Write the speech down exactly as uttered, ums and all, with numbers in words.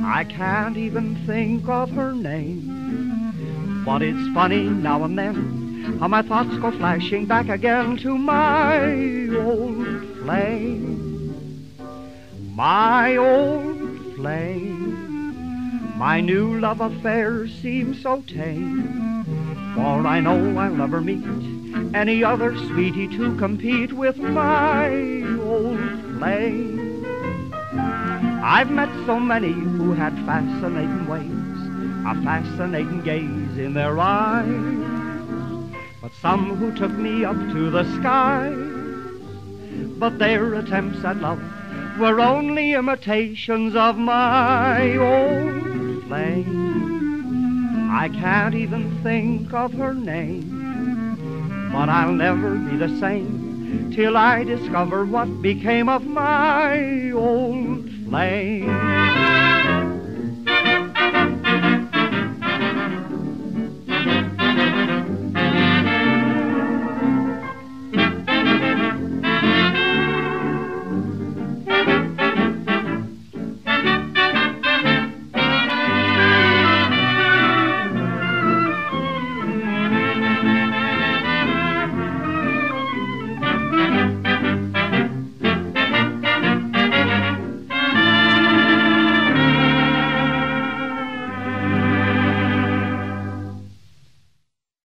I can't even think of her name. But it's funny now and then how my thoughts go flashing back again to my old flame. My old flame. My new love affair seems so tame. For I know I'll never meet any other sweetie to compete with my old flame. I've met so many who had fascinating ways, a fascinating gaze in their eyes, but some who took me up to the sky. But their attempts at love were only imitations of my old flame. I can't even think of her name, but I'll never be the same till I discover what became of my old flame.